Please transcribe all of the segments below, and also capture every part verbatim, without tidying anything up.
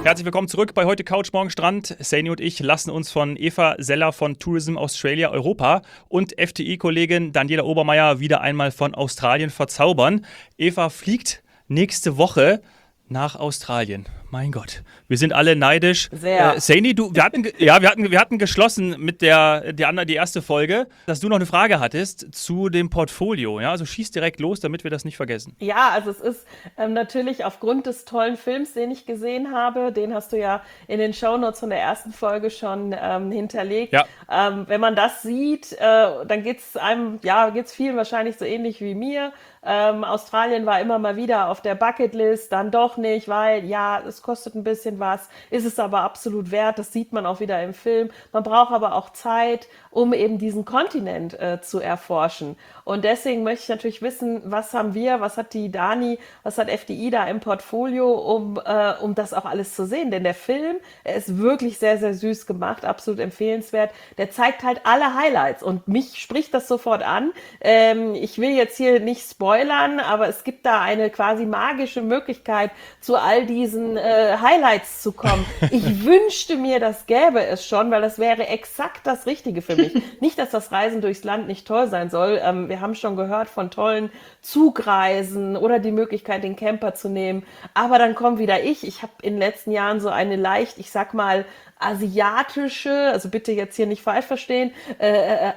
Herzlich willkommen zurück bei Heute Couch, Morgen Strand. Saini und ich lassen uns von Eva Seller von Tourism Australia Europa und F T I-Kollegin Daniela Obermeier wieder einmal von Australien verzaubern. Eva fliegt nächste Woche nach Australien. Mein Gott, wir sind alle neidisch. Sehr. Äh, Saini, du, wir hatten, ja, wir hatten, wir hatten geschlossen mit der, der anderen, die erste Folge, dass du noch eine Frage hattest zu dem Portfolio. Ja, also schieß direkt los, damit wir das nicht vergessen. Ja, also es ist ähm, natürlich aufgrund des tollen Films, den ich gesehen habe, den hast du ja in den Shownotes von der ersten Folge schon ähm, hinterlegt. Ja. Ähm, wenn man das sieht, äh, dann geht's einem, ja, geht's vielen wahrscheinlich so ähnlich wie mir. Ähm, Australien war immer mal wieder auf der Bucketlist, dann doch nicht, weil ja, es kostet ein bisschen was, ist es aber absolut wert, das sieht man auch wieder im Film. Man braucht aber auch Zeit, um eben diesen Kontinent äh, zu erforschen. Und deswegen möchte ich natürlich wissen, was haben wir, was hat die Dani, was hat F D I da im Portfolio, um, äh, um das auch alles zu sehen. Denn der Film, er ist wirklich sehr, sehr süß gemacht, absolut empfehlenswert. Der zeigt halt alle Highlights und mich spricht das sofort an. Ähm, ich will jetzt hier nicht spoilern, aber es gibt da eine quasi magische Möglichkeit, zu all diesen äh, Highlights zu kommen. Ich wünschte mir, das gäbe es schon, weil das wäre exakt das Richtige für mich. Nicht, dass das Reisen durchs Land nicht toll sein soll. Ähm, wir haben schon gehört von tollen Zugreisen oder die Möglichkeit, den Camper zu nehmen. Aber dann kommt wieder ich. Ich habe in den letzten Jahren so eine leicht, ich sag mal, asiatische, also bitte jetzt hier nicht falsch verstehen, äh,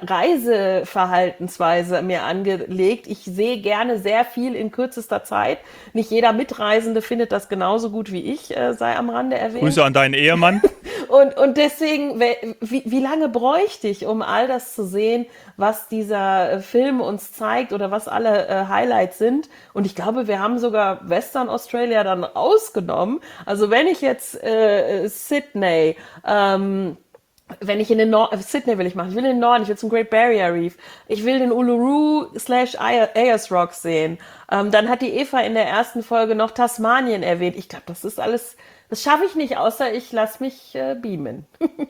Reiseverhaltensweise mir angelegt. Ich sehe gerne sehr viel in kürzester Zeit. Nicht jeder Mitreisende findet das genauso gut wie ich, äh, sei am Rande erwähnt. Grüße an deinen Ehemann. Und, und deswegen, wie, wie lange bräuchte ich, um all das zu sehen, was dieser Film uns zeigt oder was alle äh, Highlights sind? Und ich glaube, wir haben sogar Western Australia dann ausgenommen. Also wenn ich jetzt äh, Sydney, ähm, wenn ich in den Norden, Sydney will ich machen, ich will in den Norden, ich will zum Great Barrier Reef, ich will den Uluru slash Ayers Rock sehen. Ähm, dann hat die Eva in der ersten Folge noch Tasmanien erwähnt. Ich glaube, das ist alles, das schaffe ich nicht, außer ich lasse mich äh, beamen.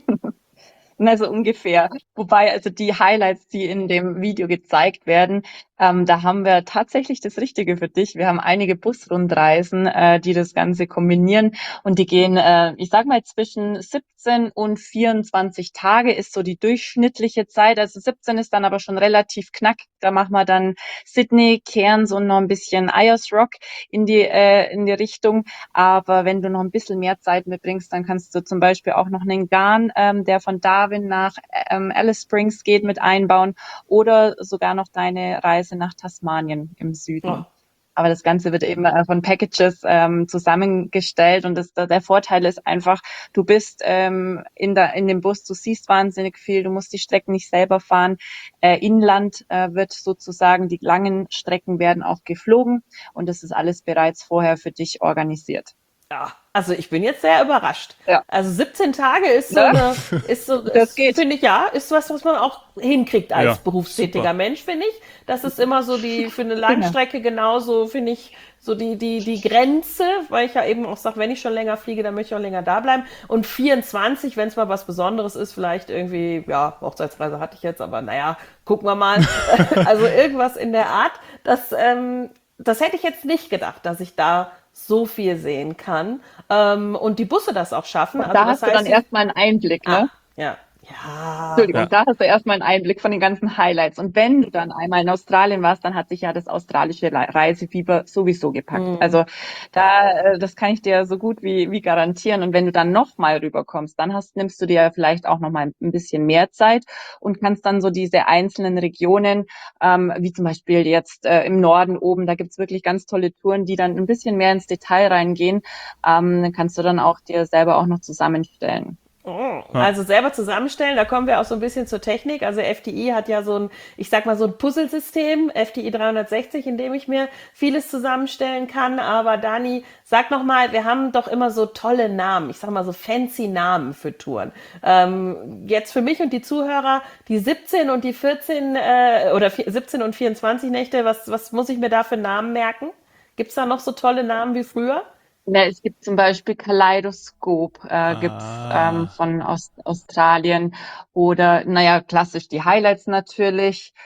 Na, so ungefähr. Wobei, also die Highlights, die in dem Video gezeigt werden, ähm, da haben wir tatsächlich das Richtige für dich. Wir haben einige Busrundreisen, äh, die das Ganze kombinieren und die gehen, äh, ich sag mal, zwischen siebzehn und vierundzwanzig Tage ist so die durchschnittliche Zeit. Also siebzehn ist dann aber schon relativ knackig. Da machen wir dann Sydney, Cairns und noch ein bisschen Ayers Rock in die, äh, in die Richtung. Aber wenn du noch ein bisschen mehr Zeit mitbringst, dann kannst du zum Beispiel auch noch einen Garn, ähm, der von Darwin nach ähm, Alice Springs geht, mit einbauen oder sogar noch deine Reise nach Tasmanien im Süden. Oh. Aber das Ganze wird eben äh, von Packages ähm, zusammengestellt und das, der Vorteil ist einfach, du bist ähm, in, der, in dem Bus, du siehst wahnsinnig viel, du musst die Strecken nicht selber fahren. Äh, Inland äh, wird sozusagen, die langen Strecken werden auch geflogen und das ist alles bereits vorher für dich organisiert. Ja, also ich bin jetzt sehr überrascht. Ja. Also siebzehn Tage ist so Ja. eine, ist so, Das geht. finde ich, ja, ist was, was man auch hinkriegt als Ja, berufstätiger super. Mensch, finde ich. Das ist immer so die, für eine Langstrecke genauso, finde ich, so die, die, die Grenze, weil ich ja eben auch sage, wenn ich schon länger fliege, dann möchte ich auch länger da bleiben. Und vierundzwanzig, wenn es mal was Besonderes ist, vielleicht irgendwie, ja, Hochzeitsreise hatte ich jetzt, aber naja, gucken wir mal. Also irgendwas in der Art, das, ähm, das hätte ich jetzt nicht gedacht, dass ich da so viel sehen kann ähm, und die Busse das auch schaffen. Und da also hast das du dann heißt, erstmal einen Einblick, ne? ah, ja, ja, Entschuldigung, Ja. da hast du erstmal einen Einblick von den ganzen Highlights. Und wenn du dann einmal in Australien warst, dann hat sich ja das australische Le- Reisefieber sowieso gepackt. Mhm. Also da, äh, das kann ich dir so gut wie, wie garantieren. Und wenn du dann nochmal rüberkommst, dann hast, nimmst du dir ja vielleicht auch nochmal ein bisschen mehr Zeit und kannst dann so diese einzelnen Regionen, ähm, wie zum Beispiel jetzt äh, im Norden oben, da gibt's wirklich ganz tolle Touren, die dann ein bisschen mehr ins Detail reingehen, ähm, kannst du dann auch dir selber auch noch zusammenstellen. Oh, Ja. also selber zusammenstellen, da kommen wir auch so ein bisschen zur Technik. Also F T I hat ja so ein, ich sag mal so ein Puzzlesystem, F T I dreihundertsechzig, in dem ich mir vieles zusammenstellen kann. Aber Dani, sag noch mal, wir haben doch immer so tolle Namen, ich sag mal so fancy Namen für Touren. Ähm, jetzt für mich und die Zuhörer, die siebzehn und die vierzehn äh, oder siebzehn und vierundzwanzig Nächte, was, was muss ich mir da für Namen merken? Gibt's da noch so tolle Namen wie früher? Ja, es gibt zum Beispiel Kaleidoskop, äh, gibt's ähm, Ah. von Aus Australien oder, naja, klassisch die Highlights natürlich.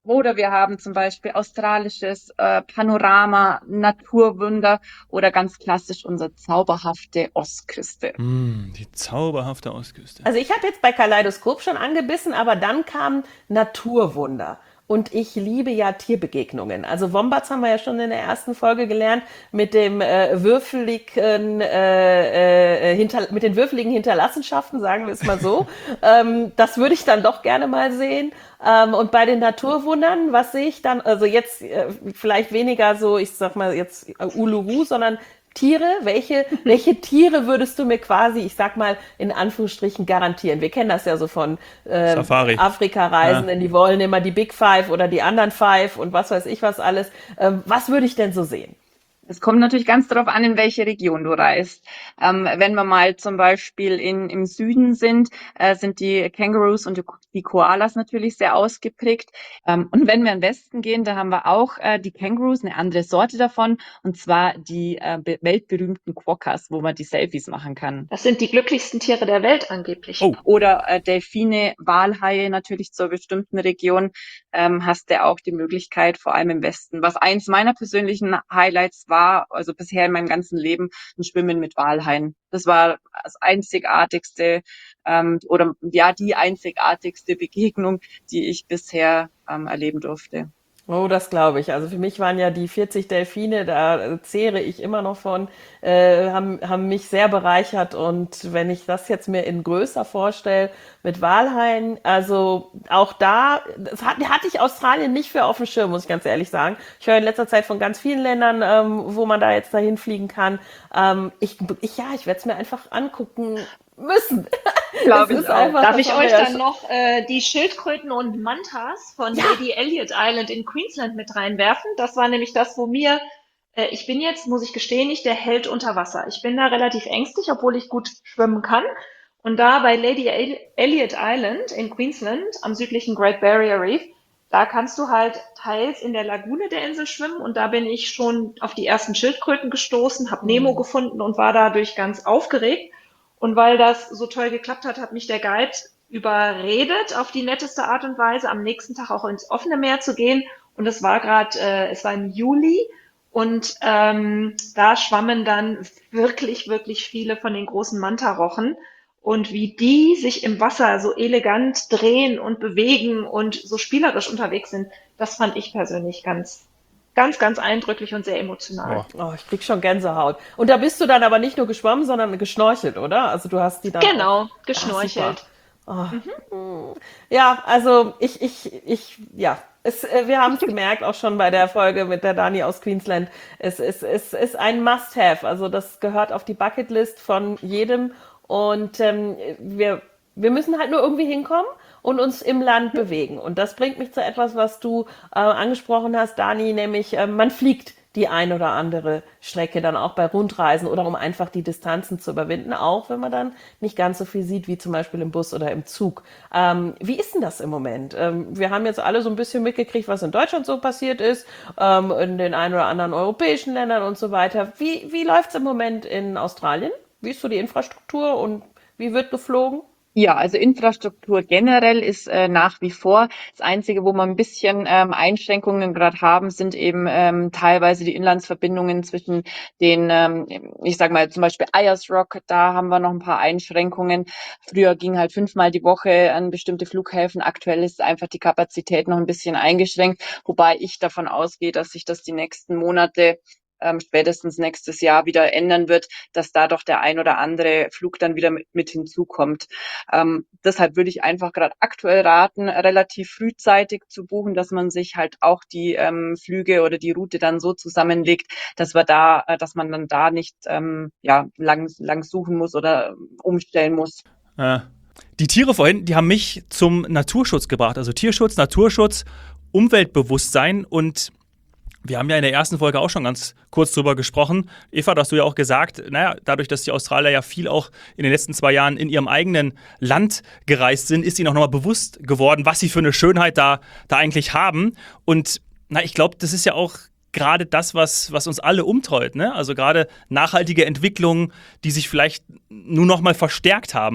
Oder wir haben zum Beispiel australisches äh, Panorama, Naturwunder oder ganz klassisch unsere zauberhafte Ostküste. Mm, die zauberhafte Ostküste. Also ich habe jetzt bei Kaleidoskop schon angebissen, aber dann kam Naturwunder. Und ich liebe ja Tierbegegnungen. Also Wombats haben wir ja schon in der ersten Folge gelernt mit dem äh, würfeligen, äh, äh, hinter, mit den würfeligen Hinterlassenschaften, sagen wir es mal so. ähm, das würde ich dann doch gerne mal sehen. Ähm, und bei den Naturwundern, was sehe ich dann? Also jetzt äh, vielleicht weniger so, ich sag mal jetzt äh, Uluru, sondern Tiere, welche, welche Tiere würdest du mir quasi, ich sag mal, in Anführungsstrichen garantieren? Wir kennen das ja so von ähm, Safari. Afrika-Reisenden, Ja. die wollen immer die Big Five oder die anderen Five und was weiß ich was alles. Ähm, was würde ich denn so sehen? Es kommt natürlich ganz darauf an, in welche Region du reist. Ähm, wenn wir mal zum Beispiel in, im Süden sind, äh, sind die Kängurus und die, die Koalas natürlich sehr ausgeprägt. Ähm, und wenn wir in den Westen gehen, da haben wir auch äh, die Kängurus, eine andere Sorte davon, und zwar die äh, be- weltberühmten Quokkas, wo man die Selfies machen kann. Das sind die glücklichsten Tiere der Welt angeblich. Oh. Oder äh, Delfine, Walhaie natürlich zur bestimmten Region ähm, hast du auch die Möglichkeit, vor allem im Westen. Was eins meiner persönlichen Highlights war, also bisher in meinem ganzen Leben, ein Schwimmen mit Walhaien. Das war das einzigartigste ähm, oder ja die einzigartigste Begegnung, die ich bisher ähm, erleben durfte. Oh, das glaube ich. Also für mich waren ja die vierzig Delfine, da zehre ich immer noch von, äh, haben, haben mich sehr bereichert. Und wenn ich das jetzt mir in größer vorstelle mit Walhaien, also auch da, das hat, hatte ich Australien nicht für auf dem Schirm, muss ich ganz ehrlich sagen. Ich höre in letzter Zeit von ganz vielen Ländern, ähm, wo man da jetzt dahin fliegen kann. Ähm, ich, ich, ja, ich werde es mir einfach angucken müssen. Glaub Es ich ist auch. einfach- Darf das ich haben euch wir ja dann schon- noch äh, die Schildkröten und Mantas von Ja. Lady Elliot Island in Queensland mit reinwerfen? Das war nämlich das, wo mir, äh, ich bin jetzt, muss ich gestehen, nicht der Held unter Wasser. Ich bin da relativ ängstlich, obwohl ich gut schwimmen kann. Und da bei Lady El- Elliot Island in Queensland am südlichen Great Barrier Reef, da kannst du halt teils in der Lagune der Insel schwimmen und da bin ich schon auf die ersten Schildkröten gestoßen, habe Nemo gefunden und war dadurch ganz aufgeregt. Und weil das so toll geklappt hat, hat mich der Guide überredet, auf die netteste Art und Weise am nächsten Tag auch ins offene Meer zu gehen. Und es war gerade, äh, es war im Juli und ähm, da schwammen dann wirklich, wirklich viele von den großen Mantarochen. Und wie die sich im Wasser so elegant drehen und bewegen und so spielerisch unterwegs sind, das fand ich persönlich ganz, ganz, ganz eindrücklich und sehr emotional. Oh. Oh, ich krieg schon Gänsehaut. Und da bist du dann aber nicht nur geschwommen, sondern geschnorchelt, oder? Also du hast die dann. Genau, Auch, geschnorchelt. Ach, super. Oh. Ja, also ich, ich, ich, ja. Es, äh, wir haben es gemerkt, auch schon bei der Folge mit der Dani aus Queensland. Es, es, es ist ein Must-Have. Also das gehört auf die Bucketlist von jedem. Und ähm, wir, wir müssen halt nur irgendwie hinkommen und uns im Land bewegen. Und das bringt mich zu etwas, was du äh, angesprochen hast, Dani, nämlich äh, man fliegt die ein oder andere Strecke dann auch bei Rundreisen oder um einfach die Distanzen zu überwinden, auch wenn man dann nicht ganz so viel sieht wie zum Beispiel im Bus oder im Zug. Ähm, wie ist denn das im Moment? Ähm, wir haben jetzt alle so ein bisschen mitgekriegt, was in Deutschland so passiert ist, ähm, in den ein oder anderen europäischen Ländern und so weiter. Wie, wie läuft es im Moment in Australien? Wie ist so die Infrastruktur und wie wird geflogen? Ja, also Infrastruktur generell ist äh, nach wie vor. Das Einzige, wo wir ein bisschen ähm, Einschränkungen gerade haben, sind eben ähm, teilweise die Inlandsverbindungen zwischen den, ähm, ich sag mal zum Beispiel Ayers Rock, da haben wir noch ein paar Einschränkungen. Früher ging halt fünfmal die Woche an bestimmte Flughäfen. Aktuell ist einfach die Kapazität noch ein bisschen eingeschränkt, wobei ich davon ausgehe, dass sich das die nächsten Monate ähm, spätestens nächstes Jahr wieder ändern wird, dass da doch der ein oder andere Flug dann wieder mit, mit hinzukommt. Ähm, deshalb würde ich einfach gerade aktuell raten, relativ frühzeitig zu buchen, dass man sich halt auch die ähm, Flüge oder die Route dann so zusammenlegt, dass wir da, äh, dass man dann da nicht ähm, ja lang lang suchen muss oder umstellen muss. Äh, die Tiere vorhin, die haben mich zum Naturschutz gebracht. Also Tierschutz, Naturschutz, Umweltbewusstsein und wir haben ja in der ersten Folge auch schon ganz kurz drüber gesprochen. Eva, da hast du ja auch gesagt, naja, dadurch, dass die Australier ja viel auch in den letzten zwei Jahren in ihrem eigenen Land gereist sind, ist ihnen auch nochmal bewusst geworden, was sie für eine Schönheit da, da eigentlich haben. Und na, ich glaube, das ist ja auch gerade das, was, was uns alle umtreut, ne? Also gerade nachhaltige Entwicklungen, die sich vielleicht nur noch mal verstärkt haben.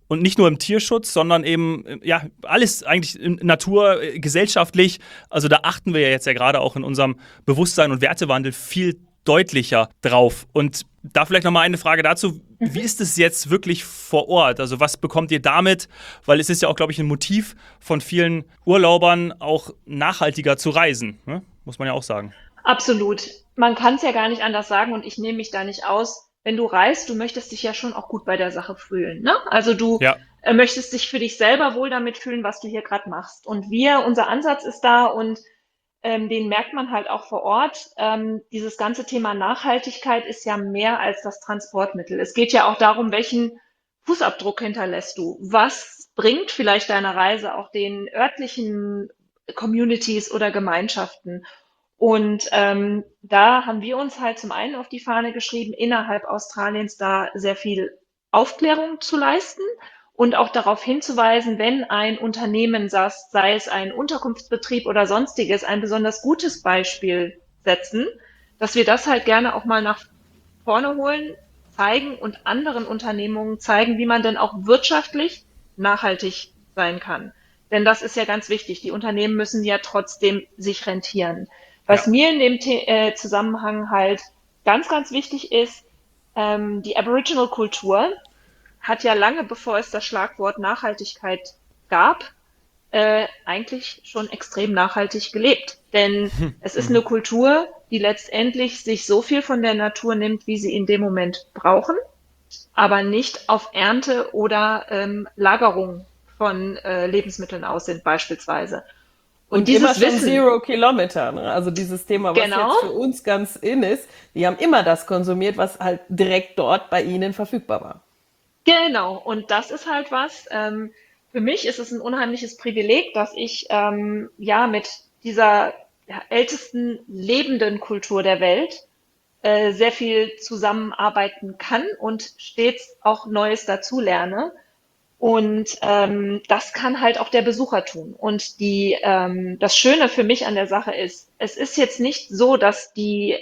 Und nicht nur im Tierschutz, sondern eben, äh, ja, alles eigentlich in Natur, äh, gesellschaftlich. Also da achten wir ja jetzt ja gerade auch in unserem Bewusstsein und Wertewandel viel deutlicher drauf. Und da vielleicht nochmal eine Frage dazu. Wie ist es jetzt wirklich vor Ort? Also was bekommt ihr damit? Weil es ist ja auch, glaube ich, ein Motiv von vielen Urlaubern, auch nachhaltiger zu reisen. Ne? Muss man ja auch sagen. Absolut. Man kann es ja gar nicht anders sagen und ich nehme mich da nicht aus. Wenn du reist, du möchtest dich ja schon auch gut bei der Sache fühlen, ne? Also du Ja, äh, möchtest dich für dich selber wohl damit fühlen, was du hier gerade machst. Und wir, unser Ansatz ist da und ähm, den merkt man halt auch vor Ort. Ähm, dieses ganze Thema Nachhaltigkeit ist ja mehr als das Transportmittel. Es geht ja auch darum, welchen Fußabdruck hinterlässt du? Was bringt vielleicht deine Reise auch den örtlichen Communities oder Gemeinschaften? Und ähm, da haben wir uns halt zum einen auf die Fahne geschrieben, innerhalb Australiens da sehr viel Aufklärung zu leisten und auch darauf hinzuweisen, wenn ein Unternehmen, saß- sei es ein Unterkunftsbetrieb oder sonstiges, ein besonders gutes Beispiel setzen, dass wir das halt gerne auch mal nach vorne holen, zeigen und anderen Unternehmungen zeigen, wie man denn auch wirtschaftlich nachhaltig sein kann. Denn das ist ja ganz wichtig. Die Unternehmen müssen ja trotzdem sich rentieren. ja. Was mir in dem The äh, Zusammenhang halt ganz, ganz wichtig ist, ähm, die Aboriginal-Kultur hat ja lange, bevor es das Schlagwort Nachhaltigkeit gab, äh, eigentlich schon extrem nachhaltig gelebt. Denn es ist eine Mhm. Kultur, die letztendlich sich so viel von der Natur nimmt, wie sie in dem Moment brauchen, aber nicht auf Ernte oder ähm, Lagerung von äh, Lebensmitteln aus sind beispielsweise. Und Und immer dieses schon Wissen, Zero Kilometer, ne? Also dieses Thema, was genau, jetzt für uns ganz in ist, die haben immer das konsumiert, was halt direkt dort bei ihnen verfügbar war. genau. Und das ist halt was. Ähm, für mich ist es ein unheimliches Privileg, dass ich ähm, ja mit dieser ja, ältesten lebenden Kultur der Welt äh, sehr viel zusammenarbeiten kann und stets auch Neues dazulerne. Und ähm, das kann halt auch der Besucher tun. Und die, ähm, das Schöne für mich an der Sache ist, es ist jetzt nicht so, dass die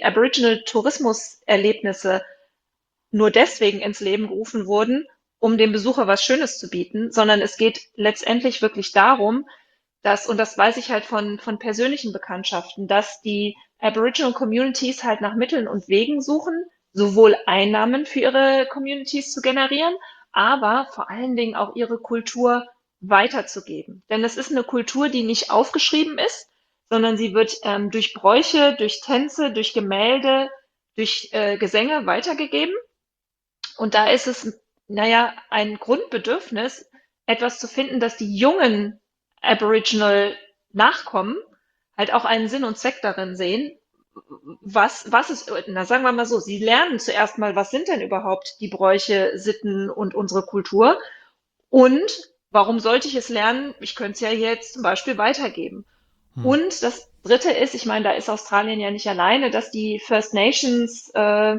Aboriginal-Tourismus-Erlebnisse nur deswegen ins Leben gerufen wurden, um dem Besucher was Schönes zu bieten, sondern es geht letztendlich wirklich darum, dass, und das weiß ich halt von, von persönlichen Bekanntschaften, dass die Aboriginal Communities halt nach Mitteln und Wegen suchen, sowohl Einnahmen für ihre Communities zu generieren, aber vor allen Dingen auch ihre Kultur weiterzugeben. Denn es ist eine Kultur, die nicht aufgeschrieben ist, sondern sie wird ähm, durch Bräuche, durch Tänze, durch Gemälde, durch äh, Gesänge weitergegeben. Und da ist es, naja, ein Grundbedürfnis, etwas zu finden, dass die jungen Aboriginal Nachkommen halt auch einen Sinn und Zweck darin sehen. Was, was ist, na sagen wir mal so, sie lernen zuerst mal, was sind denn überhaupt die Bräuche, Sitten und unsere Kultur? Und warum sollte ich es lernen? Ich könnte es ja jetzt zum Beispiel weitergeben. Hm. Und das Dritte ist, ich meine, da ist Australien ja nicht alleine, dass die First Nations äh,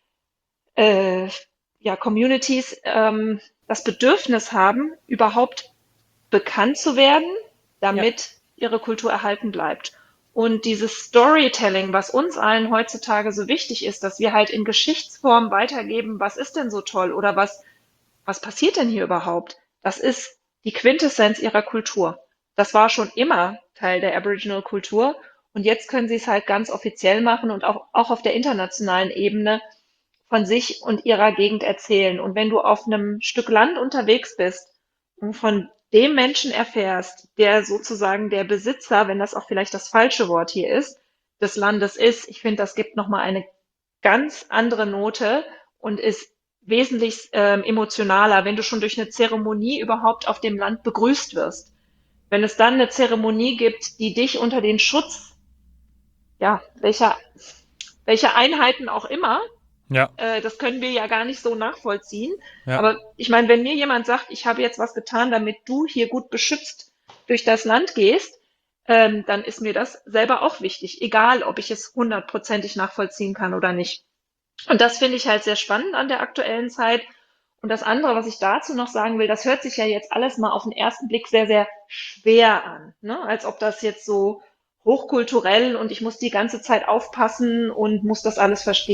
äh, ja, Communities ähm, das Bedürfnis haben, überhaupt bekannt zu werden, Ja. damit ihre Kultur erhalten bleibt. Und dieses Storytelling, was uns allen heutzutage so wichtig ist, dass wir halt in Geschichtsform weitergeben, was ist denn so toll oder was, was passiert denn hier überhaupt? Das ist die Quintessenz ihrer Kultur. Das war schon immer Teil der Aboriginal-Kultur und jetzt können sie es halt ganz offiziell machen und auch, auch auf der internationalen Ebene von sich und ihrer Gegend erzählen. Und wenn du auf einem Stück Land unterwegs bist und von dem Menschen erfährst, der sozusagen der Besitzer, wenn das auch vielleicht das falsche Wort hier ist, des Landes ist, ich finde, das gibt nochmal eine ganz andere Note und ist wesentlich ähm, emotionaler, wenn du schon durch eine Zeremonie überhaupt auf dem Land begrüßt wirst. Wenn es dann eine Zeremonie gibt, die dich unter den Schutz, ja, welcher, welcher Einheiten auch immer, Ja, äh, das können wir ja gar nicht so nachvollziehen. ja. Aber ich meine, wenn mir jemand sagt, ich habe jetzt was getan, damit du hier gut beschützt durch das Land gehst, ähm, dann ist mir das selber auch wichtig, egal ob ich es hundertprozentig nachvollziehen kann oder nicht. Und das finde ich halt sehr spannend an der aktuellen Zeit. Und das andere, was ich dazu noch sagen will, das hört sich ja jetzt alles mal auf den ersten Blick sehr, sehr schwer an, ne? Als ob das jetzt so hochkulturell und ich muss die ganze Zeit aufpassen und muss das alles verstehen.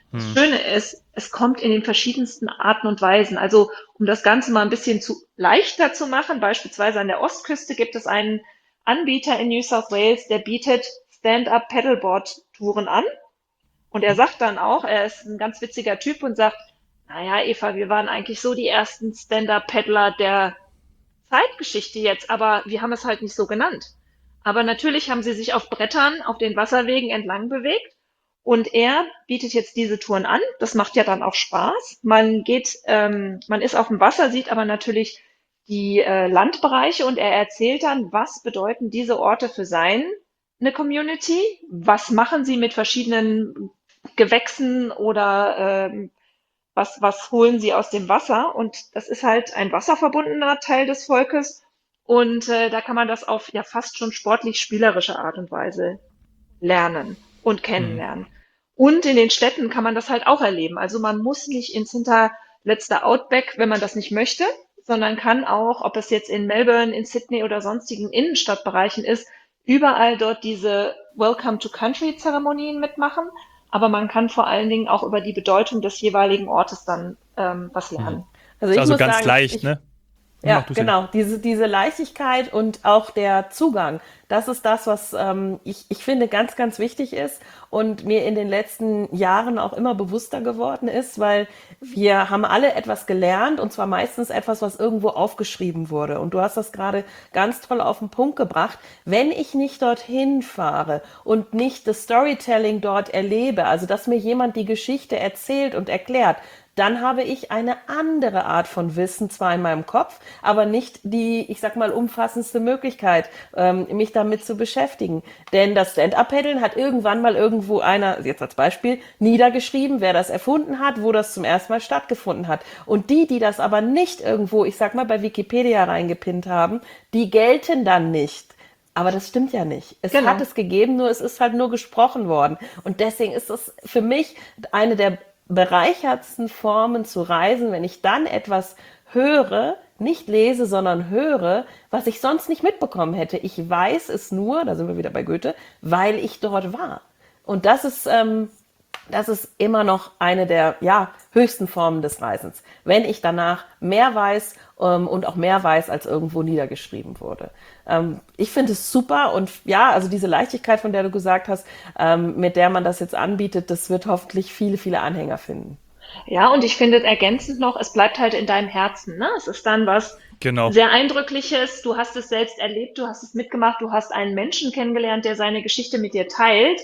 Das Schöne ist, es kommt in den verschiedensten Arten und Weisen. Also um das Ganze mal ein bisschen zu leichter zu machen, beispielsweise an der Ostküste gibt es einen Anbieter in New South Wales, der bietet Stand-up-Paddleboard-Touren an. Und er sagt dann auch, er ist ein ganz witziger Typ und sagt, naja, Eva, wir waren eigentlich so die ersten Stand-up-Paddler der Zeitgeschichte jetzt, aber wir haben es halt nicht so genannt. Aber natürlich haben sie sich auf Brettern auf den Wasserwegen entlang bewegt. Und er bietet jetzt diese Touren an. Das macht ja dann auch Spaß. Man geht, ähm, man ist auf dem Wasser, sieht aber natürlich die äh, Landbereiche und er erzählt dann, was bedeuten diese Orte für seine Community? Was machen sie mit verschiedenen Gewächsen oder ähm, was, was holen sie aus dem Wasser? Und das ist halt ein wasserverbundener Teil des Volkes. Und äh, da kann man das auf ja fast schon sportlich spielerische Art und Weise lernen und kennenlernen. Mhm. Und in den Städten kann man das halt auch erleben. Also man muss nicht ins hinterletzte Outback, wenn man das nicht möchte, sondern kann auch, ob es jetzt in Melbourne, in Sydney oder sonstigen Innenstadtbereichen ist, überall dort diese Welcome to Country Zeremonien mitmachen. Aber man kann vor allen Dingen auch über die Bedeutung des jeweiligen Ortes dann ähm, was lernen. Also ich ist also muss ganz sagen, leicht, ich, ne? Ja, genau. Diese, diese Leichtigkeit und auch der Zugang, das ist das, was ähm, ich, ich finde ganz, ganz wichtig ist und mir in den letzten Jahren auch immer bewusster geworden ist, weil wir haben alle etwas gelernt und zwar meistens etwas, was irgendwo aufgeschrieben wurde. Und du hast das gerade ganz toll auf den Punkt gebracht. Wenn ich nicht dorthin fahre und nicht das Storytelling dort erlebe, also dass mir jemand die Geschichte erzählt und erklärt, dann habe ich eine andere Art von Wissen zwar in meinem Kopf, aber nicht die, ich sag mal, umfassendste Möglichkeit, ähm, mich damit zu beschäftigen. Denn das Stand-Up-Paddeln hat irgendwann mal irgendwo einer, jetzt als Beispiel, niedergeschrieben, wer das erfunden hat, wo das zum ersten Mal stattgefunden hat. Und die, die das aber nicht irgendwo, ich sag mal, bei Wikipedia reingepinnt haben, die gelten dann nicht. Aber das stimmt ja nicht. Es genau. hat es gegeben, nur es ist halt nur gesprochen worden. Und deswegen ist es für mich eine der bereichertsten Formen zu reisen, wenn ich dann etwas höre, nicht lese, sondern höre, was ich sonst nicht mitbekommen hätte. Ich weiß es nur, da sind wir wieder bei Goethe, weil ich dort war. Und das ist, ähm, das ist immer noch eine der ja, höchsten Formen des Reisens. Wenn ich danach mehr weiß ähm, und auch mehr weiß, als irgendwo niedergeschrieben wurde. Ähm, ich finde es super und ja, also diese Leichtigkeit, von der du gesagt hast, ähm, mit der man das jetzt anbietet, das wird hoffentlich viele, viele Anhänger finden. Ja, und ich finde ergänzend noch, es bleibt halt in deinem Herzen. Ne? Es ist dann was genau. sehr Eindrückliches. Du hast es selbst erlebt, du hast es mitgemacht, du hast einen Menschen kennengelernt, der seine Geschichte mit dir teilt.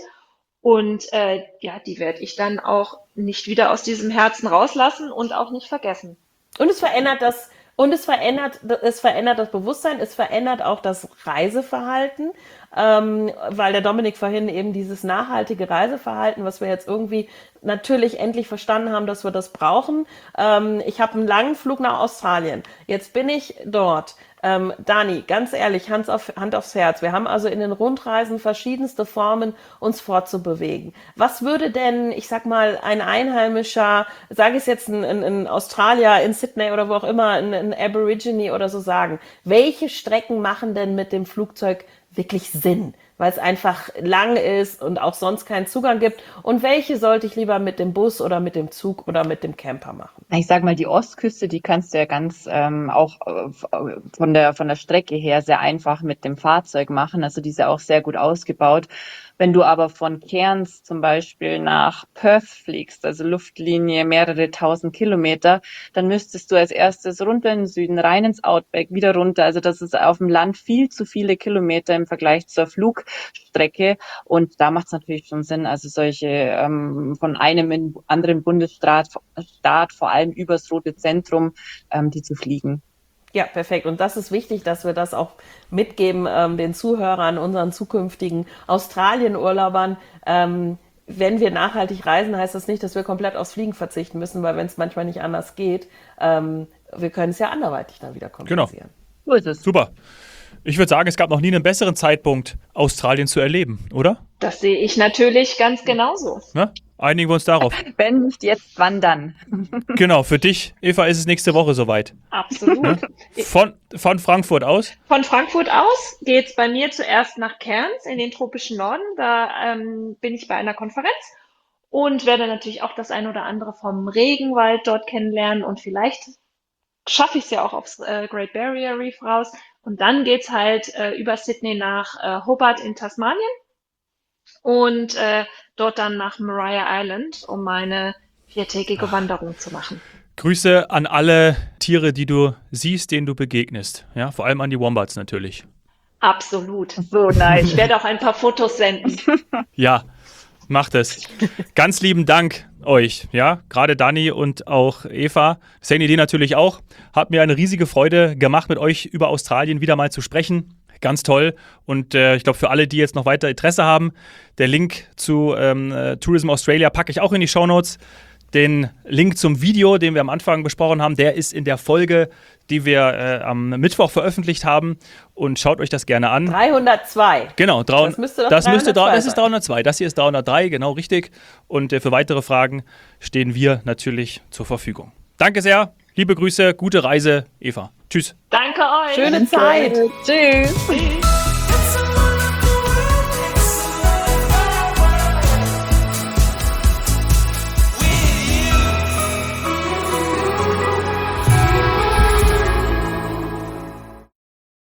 Und äh, ja, die werde ich dann auch nicht wieder aus diesem Herzen rauslassen und auch nicht vergessen. Und es verändert das, und es verändert, es verändert das Bewusstsein, es verändert auch das Reiseverhalten, ähm, weil der Dominik vorhin eben dieses nachhaltige Reiseverhalten, was wir jetzt irgendwie natürlich endlich verstanden haben, dass wir das brauchen. Ähm, ich habe einen langen Flug nach Australien. Jetzt bin ich dort. Ähm, Dani, ganz ehrlich, Hand, auf, Hand aufs Herz. Wir haben also in den Rundreisen verschiedenste Formen, uns fortzubewegen. Was würde denn, ich sag mal, ein Einheimischer, sage ich es jetzt ein, ein, ein Australier in Sydney oder wo auch immer, ein, ein Aborigine oder so sagen? Welche Strecken machen denn mit dem Flugzeug wirklich Sinn? Weil es einfach lang ist und auch sonst keinen Zugang gibt. Und welche sollte ich lieber mit dem Bus oder mit dem Zug oder mit dem Camper machen? Ich sag mal, die Ostküste, die kannst du ja ganz ähm, auch äh, von der von der Strecke her sehr einfach mit dem Fahrzeug machen. Also die ist ja auch sehr gut ausgebaut. Wenn du aber von Cairns zum Beispiel nach Perth fliegst, also Luftlinie mehrere tausend Kilometer, dann müsstest du als erstes runter in den Süden, rein ins Outback, wieder runter. Also das ist auf dem Land viel zu viele Kilometer im Vergleich zur Flugstrecke. Und da macht es natürlich schon Sinn, also solche ähm, von einem in anderen Bundesstaat, Staat, vor allem übers Rote Zentrum, ähm, die zu fliegen. Ja, perfekt. Und das ist wichtig, dass wir das auch mitgeben, ähm, den Zuhörern, unseren zukünftigen Australien-Urlaubern. Ähm, wenn wir nachhaltig reisen, heißt das nicht, dass wir komplett aufs Fliegen verzichten müssen, weil wenn es manchmal nicht anders geht, ähm, wir können es ja anderweitig dann wieder kompensieren. Genau. So ist es. Super. Ich würde sagen, es gab noch nie einen besseren Zeitpunkt, Australien zu erleben, oder? Das sehe ich natürlich ganz genauso. Na? Einigen wir uns darauf. Wenn nicht jetzt, wann dann? Genau, für dich, Eva, ist es nächste Woche soweit. Absolut. Ne? Von, von Frankfurt aus? Von Frankfurt aus geht es bei mir zuerst nach Cairns in den tropischen Norden. Da ähm, bin ich bei einer Konferenz. und werde natürlich auch das ein oder andere vom Regenwald dort kennenlernen und vielleicht schaffe ich es ja auch aufs äh, Great Barrier Reef raus. Und dann geht's halt äh, über Sydney nach äh, Hobart in Tasmanien und äh, dort dann nach Maria Island, um meine viertägige Wanderung zu machen. Grüße an alle Tiere, die du siehst, denen du begegnest. Ja, vor allem an die Wombats natürlich. Absolut. So nice. Ich werde auch ein paar Fotos senden. Ja, macht es. Ganz lieben Dank euch, ja, gerade Dani und auch Eva. Saini, dir natürlich auch. Hat mir eine riesige Freude gemacht, mit euch über Australien wieder mal zu sprechen. Ganz toll. Und äh, ich glaube, für alle, die jetzt noch weiter Interesse haben, der Link zu ähm, äh, Tourism Australia packe ich auch in die Shownotes. Den Link zum Video, den wir am Anfang besprochen haben, der ist in der Folge, die wir äh, am Mittwoch veröffentlicht haben. Und schaut euch das gerne an. dreihundertzwei. Genau, drei, das müsste doch das, müsste, dreihundertzwei das ist dreihundertzwei. Das hier ist dreihundertdrei, genau richtig. Und äh, für weitere Fragen stehen wir natürlich zur Verfügung. Danke sehr, liebe Grüße, gute Reise, Eva. Tschüss. Danke euch. Schöne Zeit. Tschüss. Tschüss.